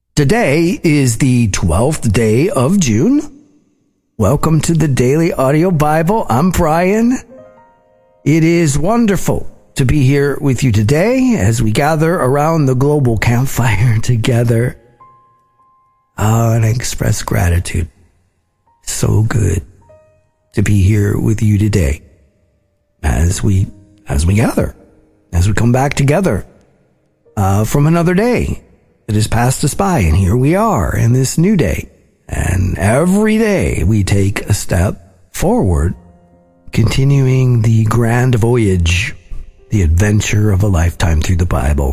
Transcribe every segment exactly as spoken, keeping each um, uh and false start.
Today is the twelfth day of June. Welcome to the Daily Audio Bible. I'm Brian. It is wonderful to be here with you today as we gather around the global campfire together uh, and express gratitude. So good to be here with you today as we as we gather, as we come back together uh, from another day that has passed us by, and here we are in this new day. And every day we take a step forward, continuing the grand voyage, the adventure of a lifetime through the Bible.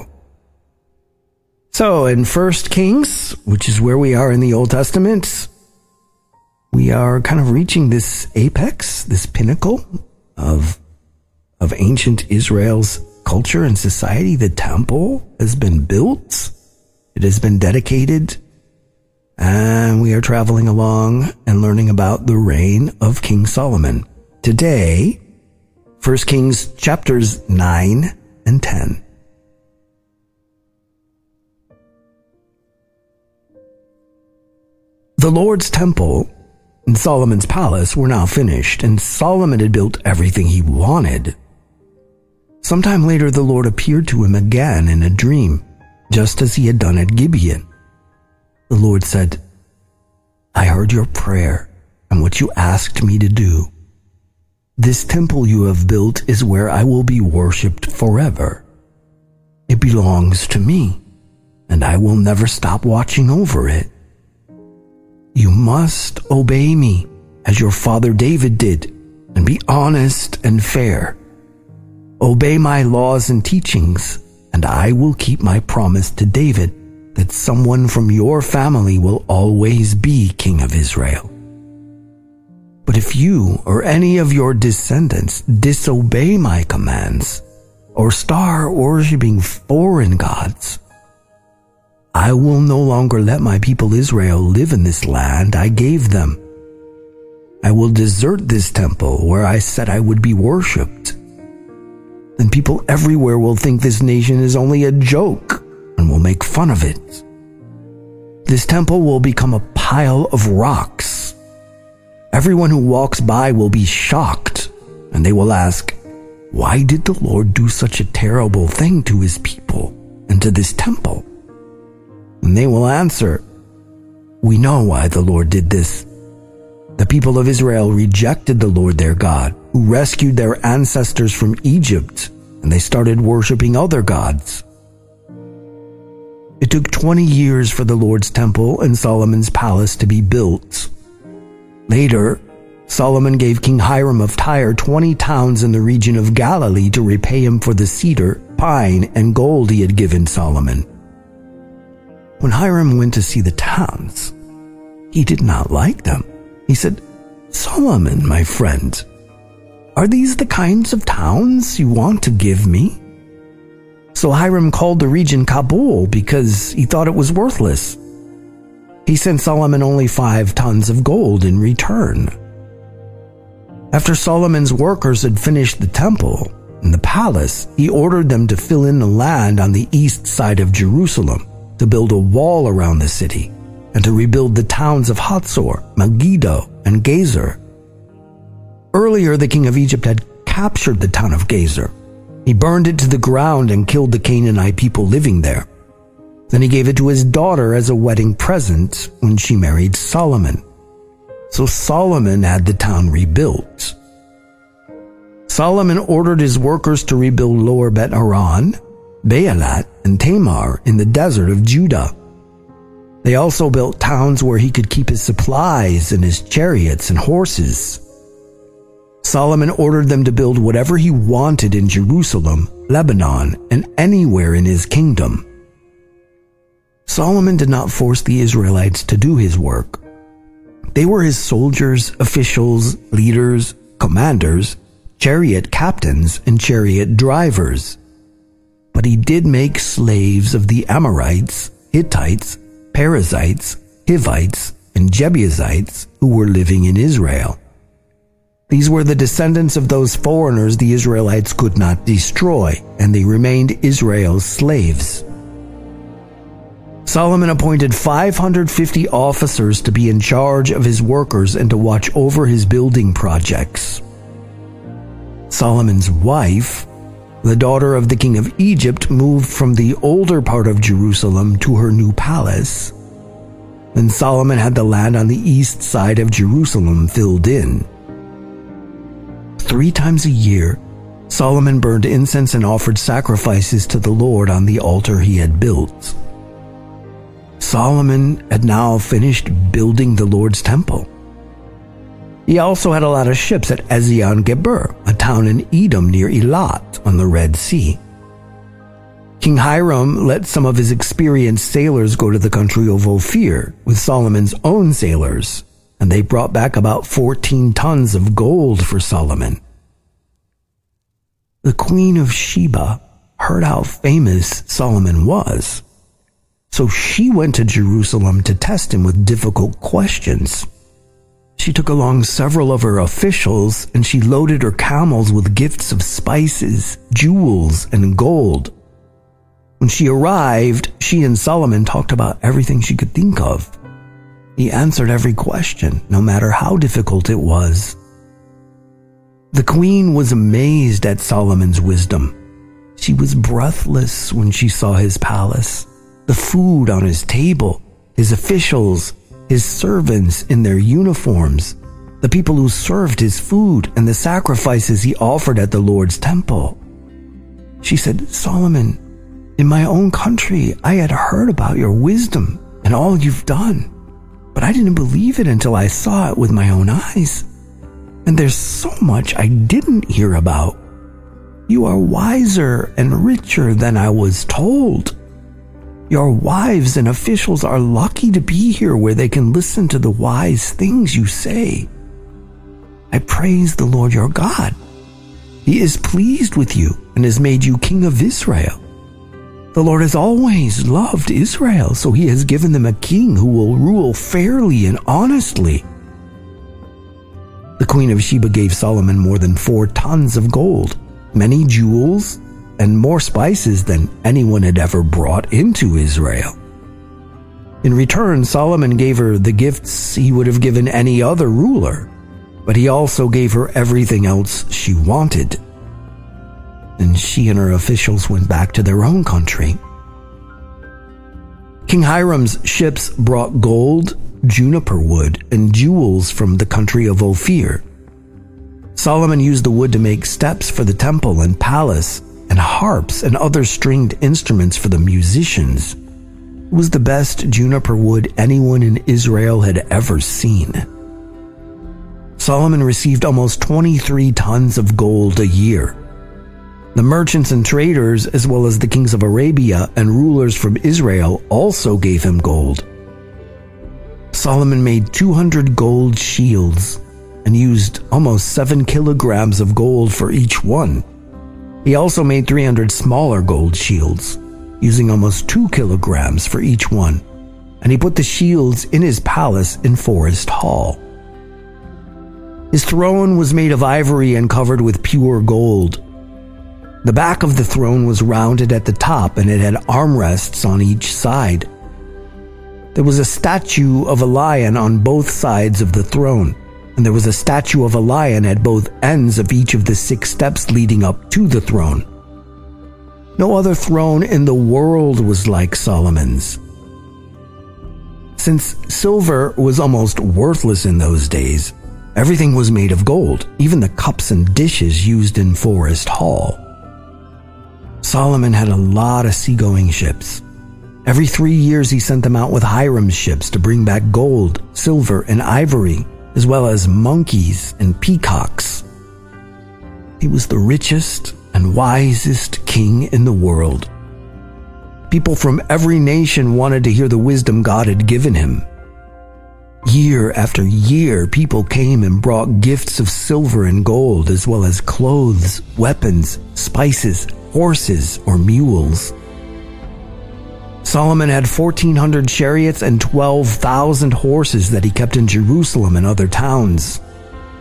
So in First Kings, which is where we are in the Old Testament, we are kind of reaching this apex, this pinnacle of, of ancient Israel's culture and society. The temple has been built. It has been dedicated, and we are traveling along and learning about the reign of King Solomon. Today, First Kings chapters nine and ten. The Lord's temple and Solomon's palace were now finished, and Solomon had built everything he wanted. Sometime later, the Lord appeared to him again in a dream, just as he had done at Gibeon. The Lord said, "I heard your prayer and what you asked me to do. This temple you have built is where I will be worshipped forever. It belongs to me, and I will never stop watching over it. You must obey me as your father David did, and be honest and fair. Obey my laws and teachings, and I will keep my promise to David that someone from your family will always be king of Israel. But if you or any of your descendants disobey my commands or start worshiping foreign gods, I will no longer let my people Israel live in this land I gave them. I will desert this temple where I said I would be worshipped. Then people everywhere will think this nation is only a joke and will make fun of it. This temple will become a pile of rocks. Everyone who walks by will be shocked, and they will ask, 'Why did the Lord do such a terrible thing to his people and to this temple?' And they will answer, 'We know why the Lord did this. The people of Israel rejected the Lord their God, who rescued their ancestors from Egypt, and they started worshiping other gods.' It took twenty years for the Lord's temple and Solomon's palace to be built. Later, Solomon gave King Hiram of Tyre twenty towns in the region of Galilee to repay him for the cedar, pine, and gold he had given Solomon. When Hiram went to see the towns, he did not like them. He said, 'Solomon, my friend, are these the kinds of towns you want to give me?' So Hiram called the region Kabul because he thought it was worthless. He sent Solomon only five tons of gold in return. After Solomon's workers had finished the temple and the palace, he ordered them to fill in the land on the east side of Jerusalem, to build a wall around the city, and to rebuild the towns of Hatzor, Megiddo, and Gezer. Earlier, the king of Egypt had captured the town of Gezer. He burned it to the ground and killed the Canaanite people living there. Then he gave it to his daughter as a wedding present when she married Solomon. So Solomon had the town rebuilt. Solomon ordered his workers to rebuild Lower Bet Horon, Baalat, and Tamar in the desert of Judah. They also built towns where he could keep his supplies and his chariots and horses. Solomon ordered them to build whatever he wanted in Jerusalem, Lebanon, and anywhere in his kingdom. Solomon did not force the Israelites to do his work. They were his soldiers, officials, leaders, commanders, chariot captains, and chariot drivers. But he did make slaves of the Amorites, Hittites, Perizzites, Hivites, and Jebusites who were living in Israel. These were the descendants of those foreigners the Israelites could not destroy, and they remained Israel's slaves. Solomon appointed five hundred fifty officers to be in charge of his workers and to watch over his building projects. Solomon's wife, the daughter of the king of Egypt, moved from the older part of Jerusalem to her new palace. Then Solomon had the land on the east side of Jerusalem filled in. Three times a year, Solomon burned incense and offered sacrifices to the Lord on the altar he had built. Solomon had now finished building the Lord's temple. He also had a lot of ships at Ezion-Geber, a town in Edom near Elat on the Red Sea. King Hiram let some of his experienced sailors go to the country of Ophir with Solomon's own sailors, and they brought back about fourteen tons of gold for Solomon. The Queen of Sheba heard how famous Solomon was, so she went to Jerusalem to test him with difficult questions. She took along several of her officials, and she loaded her camels with gifts of spices, jewels, and gold. When she arrived, she and Solomon talked about everything she could think of. He answered every question, no matter how difficult it was. The queen was amazed at Solomon's wisdom. She was breathless when she saw his palace, the food on his table, his officials, his servants in their uniforms, the people who served his food, and the sacrifices he offered at the Lord's temple. She said, "Solomon, in my own country, I had heard about your wisdom and all you've done, but I didn't believe it until I saw it with my own eyes. And there's so much I didn't hear about. You are wiser and richer than I was told. Your wives and officials are lucky to be here where they can listen to the wise things you say. I praise the Lord your God. He is pleased with you and has made you king of Israel. The Lord has always loved Israel, so he has given them a king who will rule fairly and honestly." The Queen of Sheba gave Solomon more than four tons of gold, many jewels, and more spices than anyone had ever brought into Israel. In return, Solomon gave her the gifts he would have given any other ruler, but he also gave her everything else she wanted. And she and her officials went back to their own country. King Hiram's ships brought gold, juniper wood, and jewels from the country of Ophir. Solomon used the wood to make steps for the temple and palace, and harps and other stringed instruments for the musicians. It was the best juniper wood anyone in Israel had ever seen. Solomon received almost twenty-three tons of gold a year. The merchants and traders, as well as the kings of Arabia and rulers from Israel, also gave him gold. Solomon made two hundred gold shields and used almost seven kilograms of gold for each one. He also made three hundred smaller gold shields, using almost two kilograms for each one, and he put the shields in his palace in Forest Hall. His throne was made of ivory and covered with pure gold. The back of the throne was rounded at the top, and it had armrests on each side. There was a statue of a lion on both sides of the throne, and there was a statue of a lion at both ends of each of the six steps leading up to the throne. No other throne in the world was like Solomon's. Since silver was almost worthless in those days, everything was made of gold, even the cups and dishes used in Forest Hall. Solomon had a lot of seagoing ships. Every three years he sent them out with Hiram's ships to bring back gold, silver, and ivory, as well as monkeys and peacocks. He was the richest and wisest king in the world. People from every nation wanted to hear the wisdom God had given him. Year after year, people came and brought gifts of silver and gold, as well as clothes, weapons, spices, horses, or mules. Solomon had fourteen hundred chariots and twelve thousand horses that he kept in Jerusalem and other towns.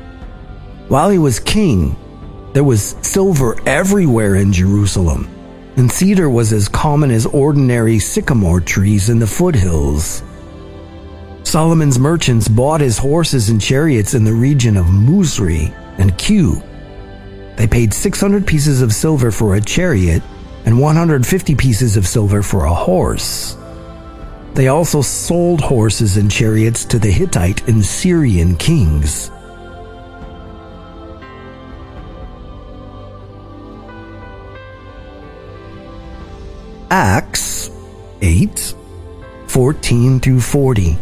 While he was king, there was silver everywhere in Jerusalem. and cedar was as common as ordinary sycamore trees in the foothills. Solomon's merchants bought his horses and chariots in the region of Musri and Q. They paid six hundred pieces of silver for a chariot and one hundred fifty pieces of silver for a horse. They also sold horses and chariots to the Hittite and Syrian kings. Acts eight, fourteen through forty.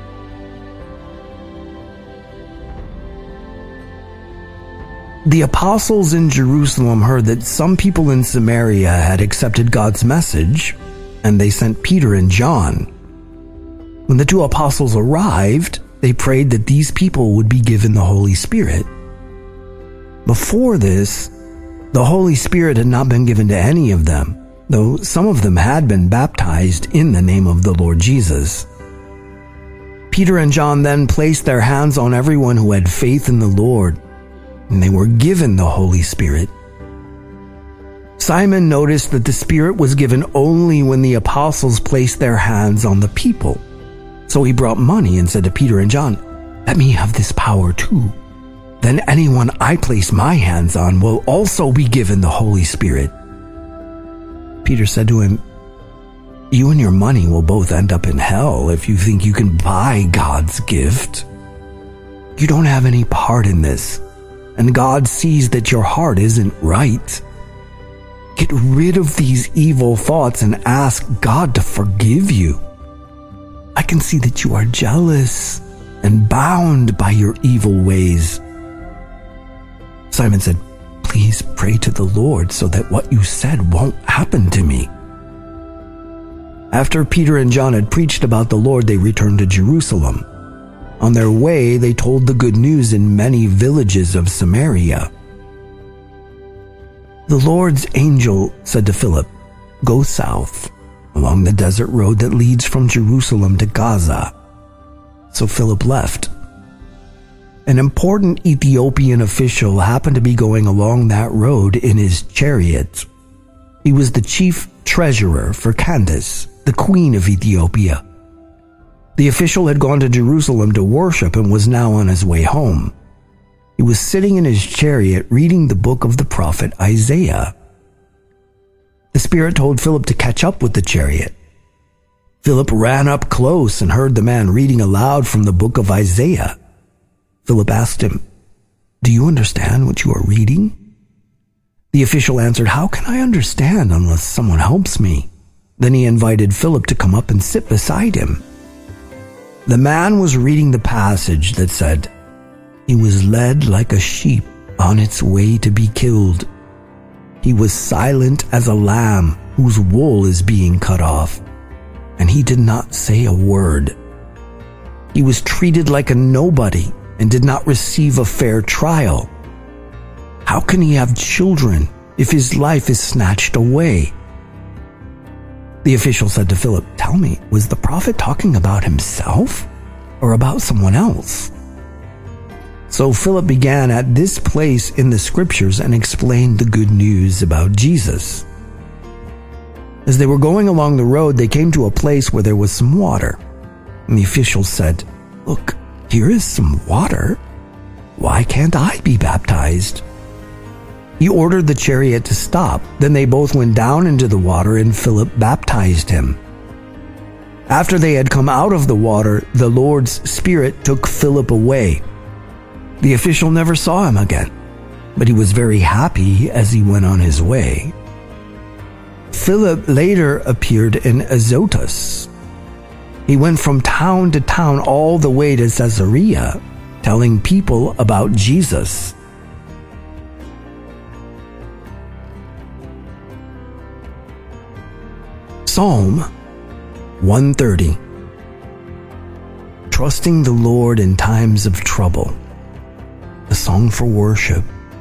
The apostles in Jerusalem heard that some people in Samaria had accepted God's message, and they sent Peter and John. When the two apostles arrived, they prayed that these people would be given the Holy Spirit. Before this, the Holy Spirit had not been given to any of them, though some of them had been baptized in the name of the Lord Jesus. Peter and John then placed their hands on everyone who had faith in the Lord, and they were given the Holy Spirit. Simon noticed that the Spirit was given only when the apostles placed their hands on the people. So he brought money and said to Peter and John, "Let me have this power too. Then anyone I place my hands on will also be given the Holy Spirit." Peter said to him, "You and your money will both end up in hell if you think you can buy God's gift. You don't have any part in this, and God sees that your heart isn't right. Get rid of these evil thoughts and ask God to forgive you. I can see that you are jealous and bound by your evil ways." Simon said, "Please pray to the Lord so that what you said won't happen to me." After Peter and John had preached about the Lord, they returned to Jerusalem. On their way, they told the good news in many villages of Samaria. The Lord's angel said to Philip, "Go south along the desert road that leads from Jerusalem to Gaza." So Philip left. An important Ethiopian official happened to be going along that road in his chariot. He was the chief treasurer for Candace, the queen of Ethiopia. The official had gone to Jerusalem to worship and was now on his way home. He was sitting in his chariot reading the book of the prophet Isaiah. The Spirit told Philip to catch up with the chariot. Philip ran up close and heard the man reading aloud from the book of Isaiah. Philip asked him, "Do you understand what you are reading?" The official answered, "How can I understand unless someone helps me?" Then he invited Philip to come up and sit beside him. The man was reading the passage that said, "He was led like a sheep on its way to be killed. He was silent as a lamb whose wool is being cut off, and he did not say a word. He was treated like a nobody and did not receive a fair trial. How can he have children if his life is snatched away?" The official said to Philip, "Tell me, was the prophet talking about himself or about someone else?" So Philip began at this place in the scriptures and explained the good news about Jesus. As they were going along the road, they came to a place where there was some water. And the official said, "Look, here is some water. Why can't I be baptized?" He ordered the chariot to stop. Then they both went down into the water and Philip baptized him. After they had come out of the water, the Lord's Spirit took Philip away. The official never saw him again, but he was very happy as he went on his way. Philip later appeared in Azotus. He went from town to town all the way to Caesarea, telling people about Jesus. Psalm one thirty. Trusting the Lord in times of trouble. A song for worship.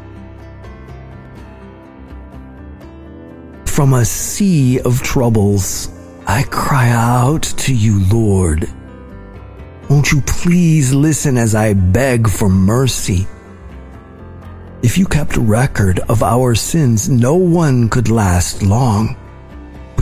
From a sea of troubles, I cry out to you, Lord. Won't you please listen as I beg for mercy? If you kept record of our sins, no one could last long.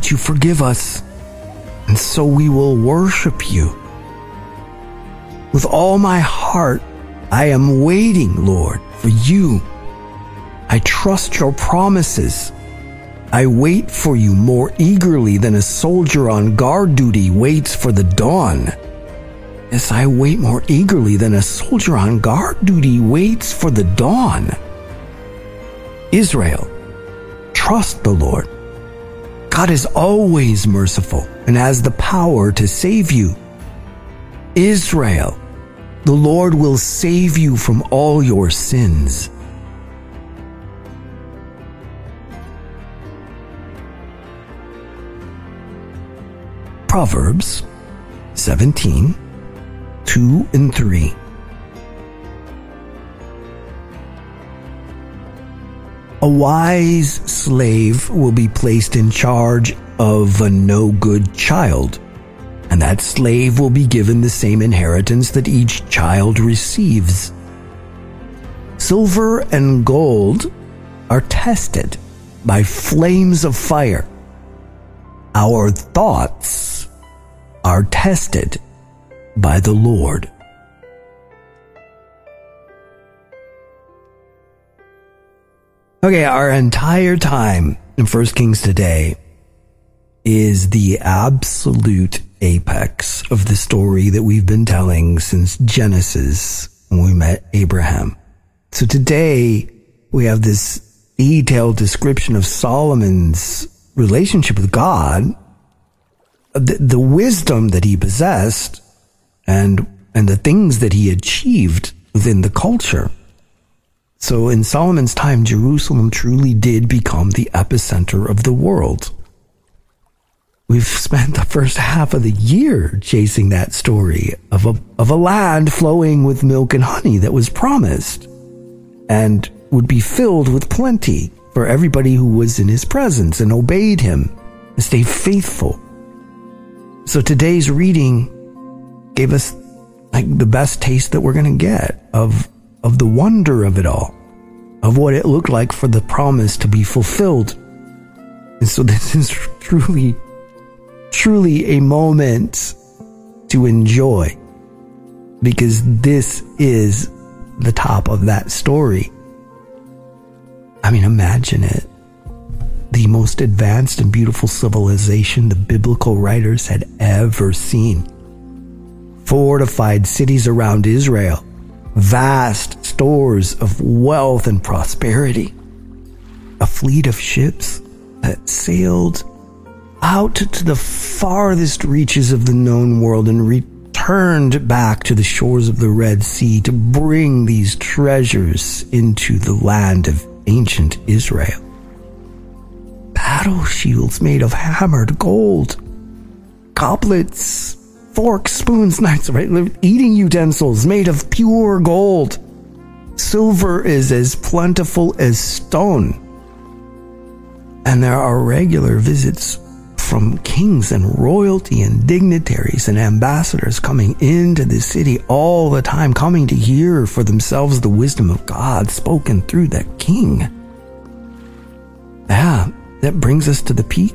would you forgive us? And so we will worship you. With all my heart, I am waiting, Lord, for you. I trust your promises. I wait for you more eagerly than a soldier on guard duty waits for the dawn. Yes, I wait more eagerly than a soldier on guard duty waits for the dawn. Israel, trust the Lord. God is always merciful and has the power to save you. Israel, the Lord will save you from all your sins. Proverbs seventeen, two and three. A wise slave will be placed in charge of a no-good child, and that slave will be given the same inheritance that each child receives. Silver and gold are tested by flames of fire. Our thoughts are tested by the Lord. Okay, our entire time in First Kings today is the absolute apex of the story that we've been telling since Genesis when we met Abraham. So today we have this detailed description of Solomon's relationship with God, the, the wisdom that he possessed, and and the things that he achieved within the culture. So in Solomon's time, Jerusalem truly did become the epicenter of the world. We've spent the first half of the year chasing that story of a, of a land flowing with milk and honey that was promised and would be filled with plenty for everybody who was in his presence and obeyed him and stayed faithful. So today's reading gave us like the best taste that we're going to get of of the wonder of it all, of what it looked like for the promise to be fulfilled. And so this is truly, truly a moment to enjoy, because this is the top of that story. I mean, imagine it. The most advanced and beautiful civilization the biblical writers had ever seen. Fortified cities around Israel. Vast stores of wealth and prosperity. A fleet of ships that sailed out to the farthest reaches of the known world and returned back to the shores of the Red Sea to bring these treasures into the land of ancient Israel. Battle shields made of hammered gold. Goblets, forks, spoons, knives, right? Eating utensils made of pure gold. Silver is as plentiful as stone. And there are regular visits from kings and royalty and dignitaries and ambassadors coming into the city all the time, coming to hear for themselves the wisdom of God spoken through that king. Yeah, that brings us to the peak.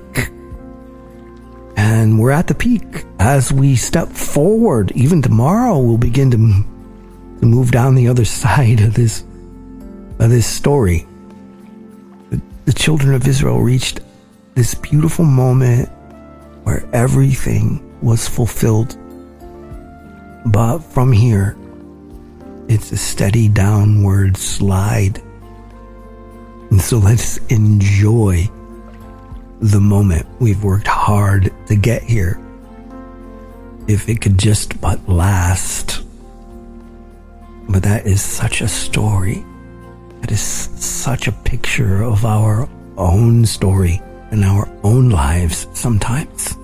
And we're at the peak. As we step forward, even tomorrow, we'll begin to, to move down the other side of this, of this story. The, the children of Israel reached this beautiful moment where everything was fulfilled. But from here, it's a steady downward slide. And so let's enjoy the moment. We've worked hard to get here. If it could just but last. But that is such a story. That is such a picture of our own story and our own lives sometimes.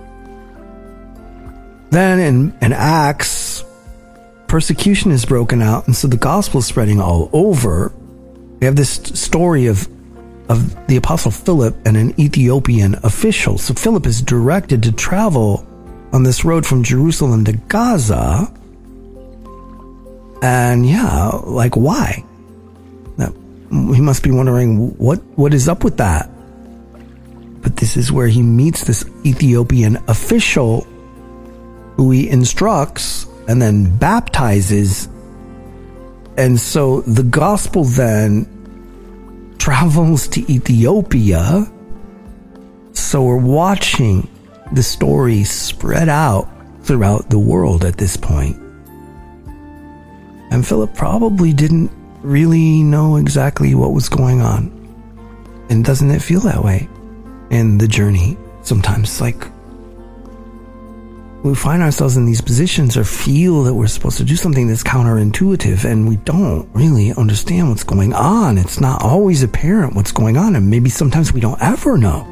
Then in, in Acts, persecution is broken out, and so the gospel is spreading all over. We have this story of of the Apostle Philip and an Ethiopian official. So Philip is directed to travel on this road from Jerusalem to Gaza. And yeah, like why? Now, he must be wondering what what is up with that. But this is where he meets this Ethiopian official who he instructs and then baptizes. And so the gospel then travels to Ethiopia. So we're watching the story spread out throughout the world at this point. And Philip probably didn't really know exactly what was going on. And doesn't it feel that way in the journey? Sometimes, like, we find ourselves in these positions or feel that we're supposed to do something that's counterintuitive, and we don't really understand what's going on. It's not always apparent what's going on, and maybe sometimes we don't ever know.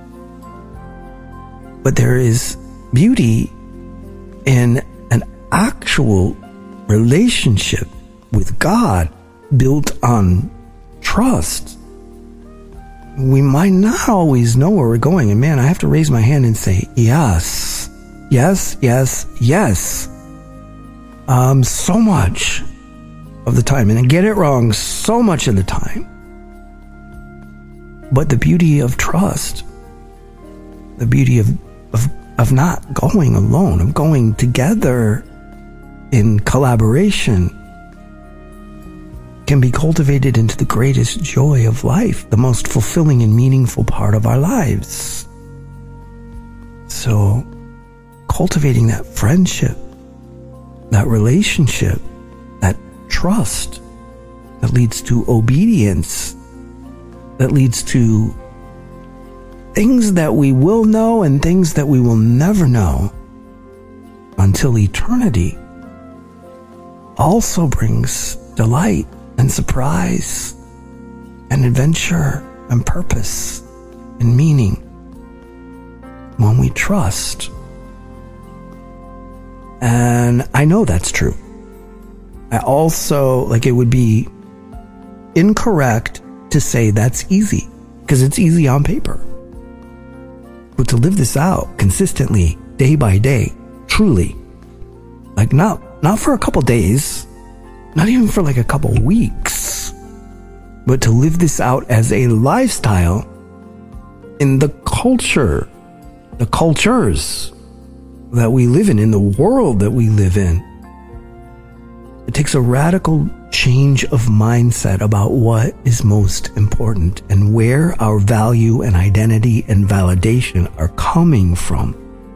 But there is beauty in an actual relationship with God built on trust. We might not always know where we're going, and man, I have to raise my hand and say, yes, yes, yes, yes. Um, so much of the time, and I get it wrong so much of the time. But the beauty of trust, the beauty of, of, of not going alone, of going together in collaboration, can be cultivated into the greatest joy of life, the most fulfilling and meaningful part of our lives. So, cultivating that friendship, that relationship, that trust that leads to obedience, that leads to things that we will know and things that we will never know until eternity, also brings delight and surprise and adventure and purpose and meaning when we trust. And I know that's true. I also, like, it would be incorrect to say that's easy, because it's easy on paper. But to live this out consistently, day by day, truly, like not, not for a couple days, not even for like a couple weeks, but to live this out as a lifestyle in the culture, the cultures that we live in, in the world that we live in. It takes a radical change of mindset about what is most important and where our value and identity and validation are coming from.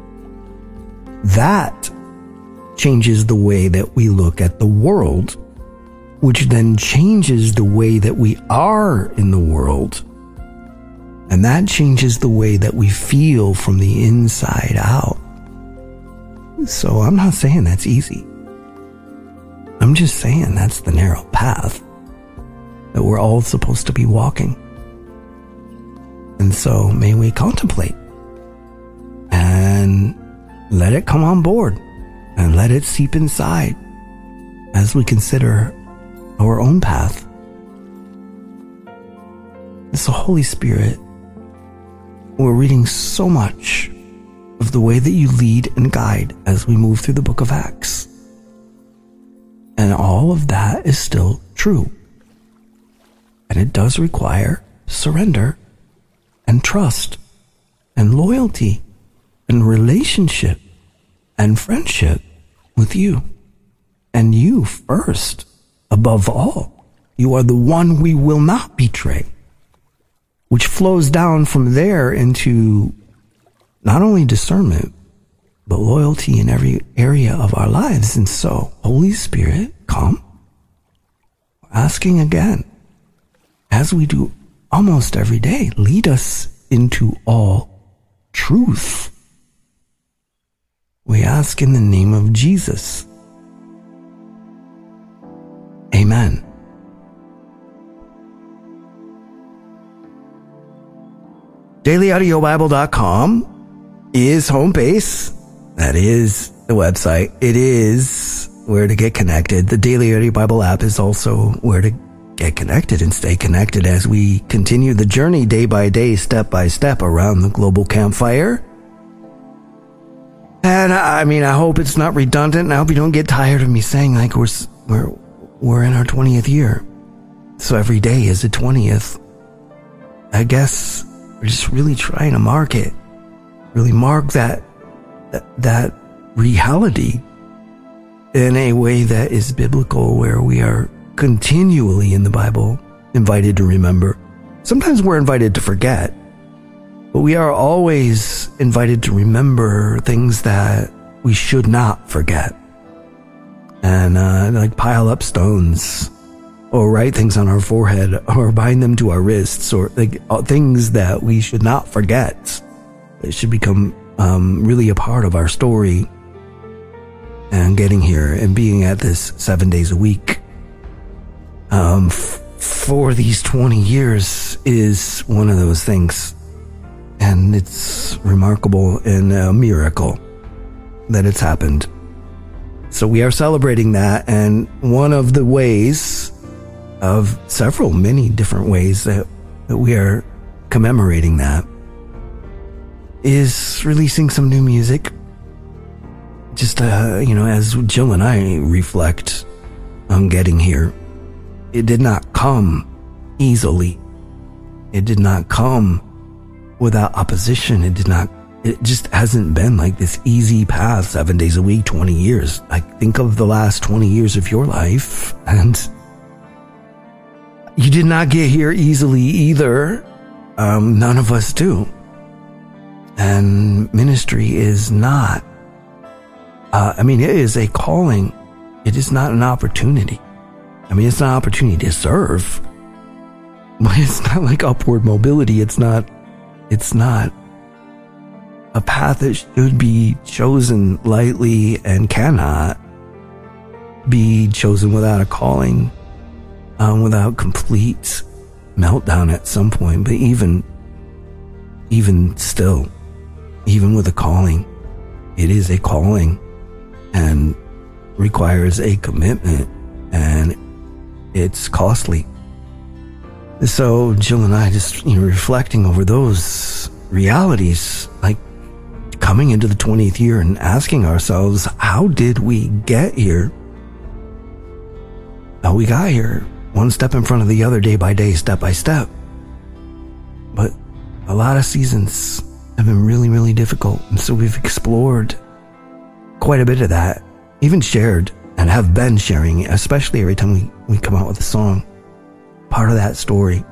That changes the way that we look at the world, which then changes the way that we are in the world. And that changes the way that we feel from the inside out. So I'm not saying that's easy. I'm just saying that's the narrow path that we're all supposed to be walking. And so may we contemplate and let it come on board and let it seep inside as we consider our own path. It's the Holy Spirit. We're reading so much of the way that you lead and guide as we move through the book of Acts. And all of that is still true. And it does require surrender and trust and loyalty and relationship and friendship with you. And you first, above all. You are the one we will not betray, which flows down from there into not only discernment, but loyalty in every area of our lives. And so, Holy Spirit, come. We're asking again, as we do almost every day, lead us into all truth. We ask in the name of Jesus. Amen. daily audio bible dot com is home base. That is the website. It is where to get connected. The Daily Audio Bible app is also where to get connected and stay connected as we continue the journey day by day, step by step around the global campfire. And I mean, I hope it's not redundant. I hope you don't get tired of me saying like we're we're we're in our twentieth year. So every day is the twentieth. I guess we're just really trying to mark it, really mark that, that, that reality in a way that is biblical, where we are continually in the Bible invited to remember. Sometimes we're invited to forget, but we are always invited to remember things that we should not forget. And uh, like pile up stones, or write things on our forehead, or bind them to our wrists, or like things that we should not forget. It should become um, really a part of our story. And getting here and being at this seven days a week um, f- for these twenty years is one of those things. And it's remarkable and a miracle that it's happened. So we are celebrating that. And one of the ways of several, many different ways that, that we are commemorating that is releasing some new music. Just, uh, you know, as Jill and I reflect on getting here, it did not come easily. It did not come without opposition. It did not, it just hasn't been like this easy path, seven days a week, twenty years. I think of the last twenty years of your life, and you did not get here easily either. Um, none of us do. And ministry is not Uh, I mean, it is a calling. It is not an opportunity. I mean, it's an opportunity to serve, but it's not like upward mobility. It's not, it's not a path that should be chosen lightly and cannot be chosen without a calling, um, without complete meltdown at some point. But even, even still, even with a calling, it is a calling. And requires a commitment, and it's costly. So Jill and I just, you know, reflecting over those realities, like coming into the twentieth year and asking ourselves, how did we get here? How we got here, one step in front of the other, day by day, step by step. But a lot of seasons have been really, really difficult. And so we've explored quite a bit of that, even shared and have been sharing, especially every time we, we come out with a song, part of that story.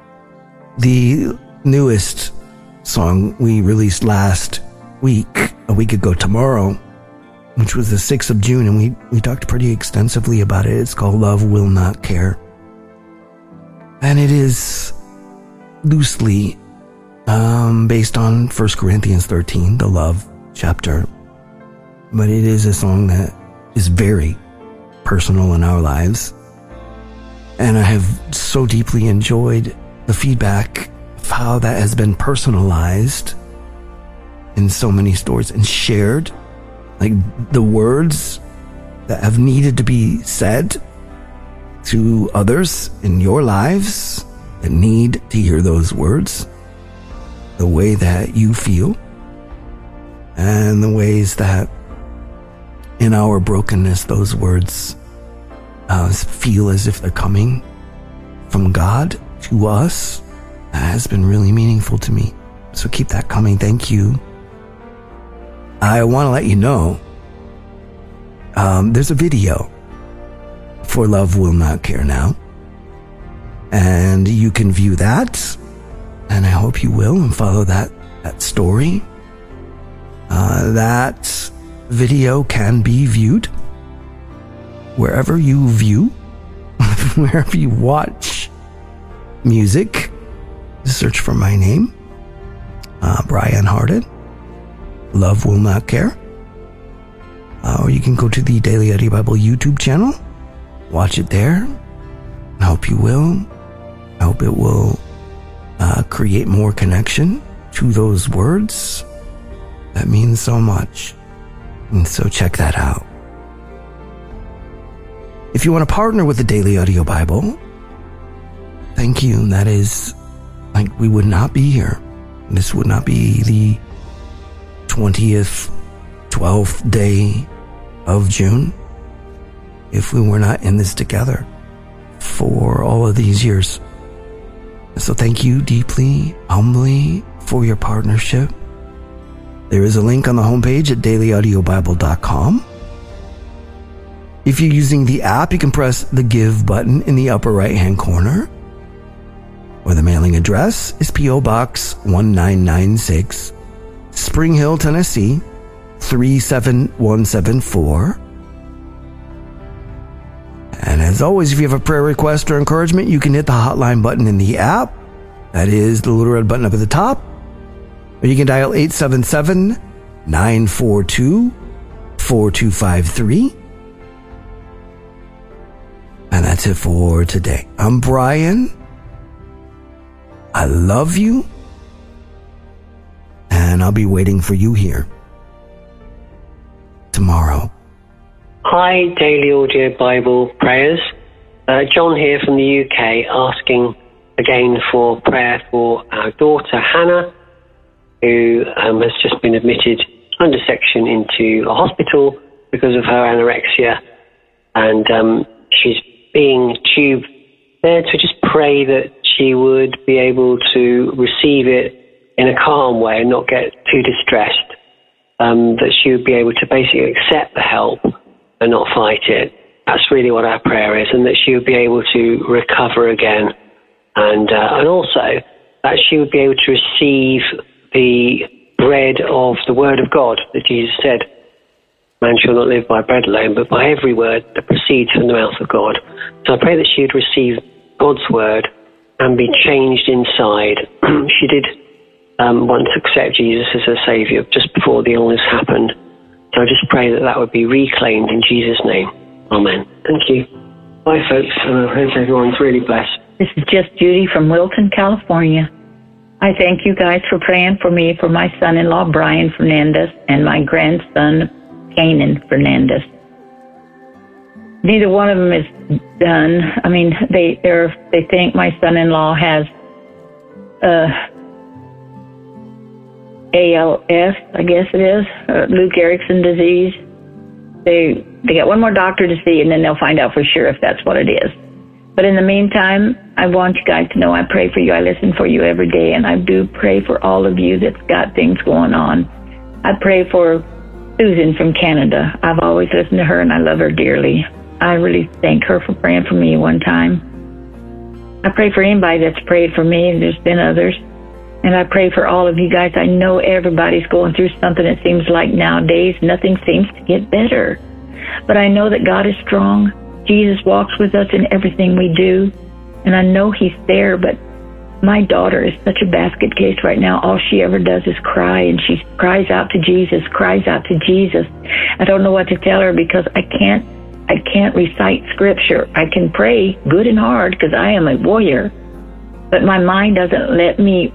The newest song we released last week, a week ago tomorrow, which was the sixth of June, and we, we talked pretty extensively about it. It's called Love Will Not Care. And it is loosely um, based on First Corinthians thirteen, the love chapter. But it is a song that is very personal in our lives. And I have so deeply enjoyed the feedback of how that has been personalized in so many stories and shared. Like the words that have needed to be said to others in your lives that need to hear those words, the way that you feel, and the ways that in our brokenness, those words uh, feel as if they're coming from God to us. That has been really meaningful to me. So keep that coming. Thank you. I want to let you know, um, there's a video for Love Will Not Care now. And you can view that. And I hope you will and follow that, that story. Uh, that video can be viewed wherever you view, wherever you watch music. Search for my name, uh, Brian Hardin. Love Will Not Care. Uh, or you can go to the Daily Audio Bible YouTube channel, watch it there. I hope you will. I hope it will uh, create more connection to those words. That means so much. And so check that out. If you want to partner with the Daily Audio Bible, thank you. That is, like, we would not be here. This would not be the twentieth, twelfth day of June if we were not in this together for all of these years. So thank you deeply, humbly for your partnership. There is a link on the homepage at daily audio bible dot com. If you're using the app, you can press the Give button in the upper right-hand corner. Or the mailing address is P O Box one nine nine six, Spring Hill, Tennessee, three seven one seven four. And as always, if you have a prayer request or encouragement, you can hit the hotline button in the app. That is the little red button up at the top. Or you can dial eight seven seven, nine four two, four two five three. And that's it for today. I'm Brian. I love you. And I'll be waiting for you here tomorrow. Hi, Daily Audio Bible Prayers. Uh, John here from the U K, asking again for prayer for our daughter Hannah, who um, has just been admitted under section into a hospital because of her anorexia, and um, she's being tubed there. To just pray that she would be able to receive it in a calm way and not get too distressed, um, that she would be able to basically accept the help and not fight it. That's really what our prayer is, and that she would be able to recover again, and uh, and also that she would be able to receive the bread of the Word of God that Jesus said, man shall not live by bread alone, but by every word that proceeds from the mouth of God. So I pray that she would receive God's Word and be changed inside. She did um, once accept Jesus as her Saviour just before the illness happened. So I just pray that that would be reclaimed in Jesus' name. Amen. Thank you. Bye, folks, and I hope everyone's really blessed. This is just Judy from Wilton, California. I thank you guys for praying for me, for my son-in-law, Brian Fernandez, and my grandson, Kanan Fernandez. Neither one of them is done. I mean, they they're, they think my son-in-law has uh, A L S, I guess it is, uh, Lou Gehrig's disease. They they got one more doctor to see, and then they'll find out for sure if that's what it is. But in the meantime, I want you guys to know I pray for you. I listen for you every day, and I do pray for all of you that's got things going on. I pray for Susan from Canada. I've always listened to her, and I love her dearly. I really thank her for praying for me one time. I pray for anybody that's prayed for me, and there's been others. And I pray for all of you guys. I know everybody's going through something. It seems like nowadays nothing seems to get better. But I know that God is strong. Jesus walks with us in everything we do. And I know He's there, but my daughter is such a basket case right now. All she ever does is cry, and she cries out to Jesus, cries out to Jesus. I don't know what to tell her because I can't, I can't recite scripture. I can pray good and hard because I am a warrior, but my mind doesn't let me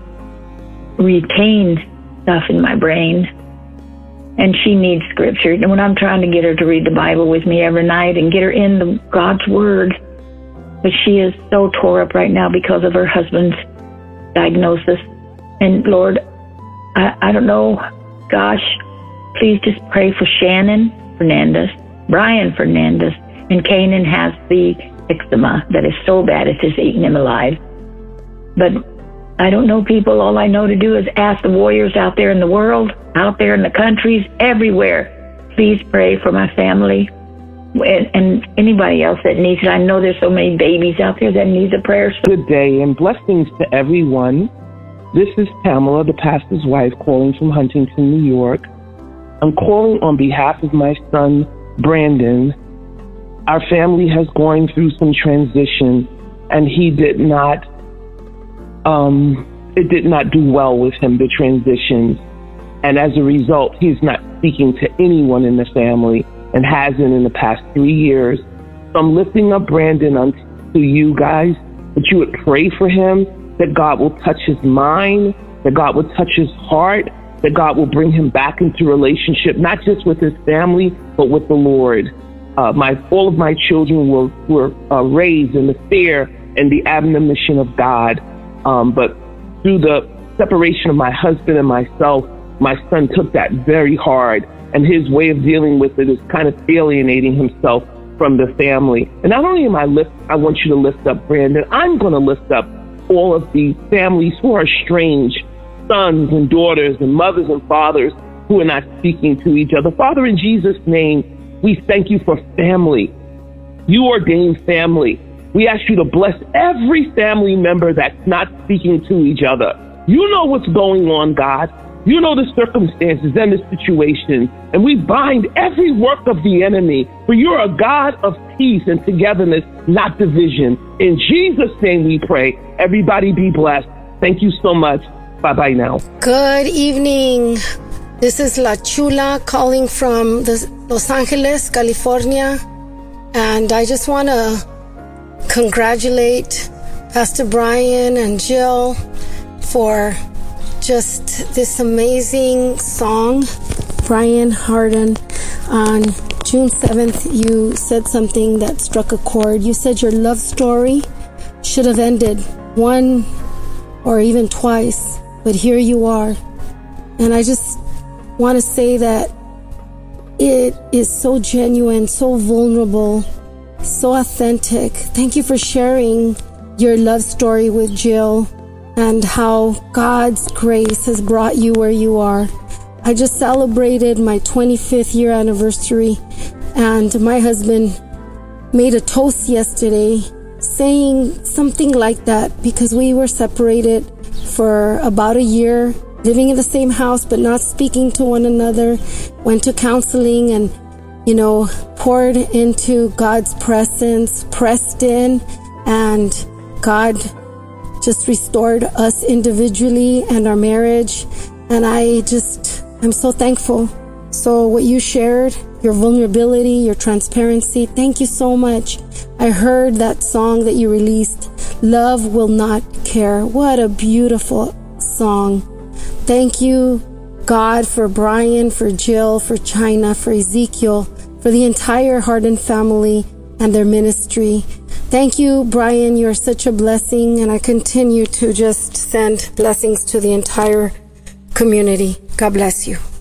retain stuff in my brain. And she needs scripture. And when I'm trying to get her to read the Bible with me every night and get her in the God's Word, but she is so tore up right now because of her husband's diagnosis. And Lord, I, I don't know, gosh, please just pray for Shannon Fernandez, Brian Fernandez, and Kanan has the eczema that is so bad it's just eating him alive. But I don't know people. All I know to do is ask the warriors out there in the world, out there in the countries, everywhere. Please pray for my family and, and anybody else that needs it. I know there's so many babies out there that need the prayers. Good day and blessings to everyone. This is Pamela, the pastor's wife, calling from Huntington, New York. I'm calling on behalf of my son, Brandon. Our family has gone through some transition, and he did not Um, it did not do well with him, the transitions. And as a result, he's not speaking to anyone in the family and hasn't in the past three years. So I'm lifting up Brandon unto you guys, that you would pray for him, that God will touch his mind, that God will touch his heart, that God will bring him back into relationship, not just with his family, but with the Lord. Uh, my, all of my children were, were uh, raised in the fear and the admonition of God. Um, but through the separation of my husband and myself, my son took that very hard, and his way of dealing with it is kind of alienating himself from the family. And not only am I lift, I want you to lift up Brandon, I'm going to lift up all of the families who are estranged, sons and daughters and mothers and fathers who are not speaking to each other. Father, in Jesus' name, we thank you for family. You ordained family. We ask you to bless every family member that's not speaking to each other. You know what's going on, God. You know the circumstances and the situation, and we bind every work of the enemy, for you're a God of peace and togetherness, not division. In Jesus' name we pray. Everybody be blessed. Thank you so much. Bye-bye now. Good evening. This is La Chula calling from the Los Angeles, California, and I just want to congratulate Pastor Brian and Jill for just this amazing song. Brian Harden, on June seventh, you said something that struck a chord. You said your love story should have ended one or even twice, but here you are. And I just want to say that it is so genuine, so vulnerable, so authentic. Thank you for sharing your love story with Jill and how God's grace has brought you where you are. I just celebrated my twenty-fifth year anniversary, and my husband made a toast yesterday saying something like that, because we were separated for about a year, living in the same house but not speaking to one another, went to counseling and, you know, poured into God's presence, pressed in, and God just restored us individually and our marriage. And I just, I'm so thankful. So what you shared, your vulnerability, your transparency, thank you so much. I heard that song that you released, Love Will Not Care. What a beautiful song. Thank you, God, for Brian, for Jill, for China, for Ezekiel, for the entire Harden family and their ministry. Thank you, Brian. You're such a blessing, and I continue to just send blessings to the entire community. God bless you.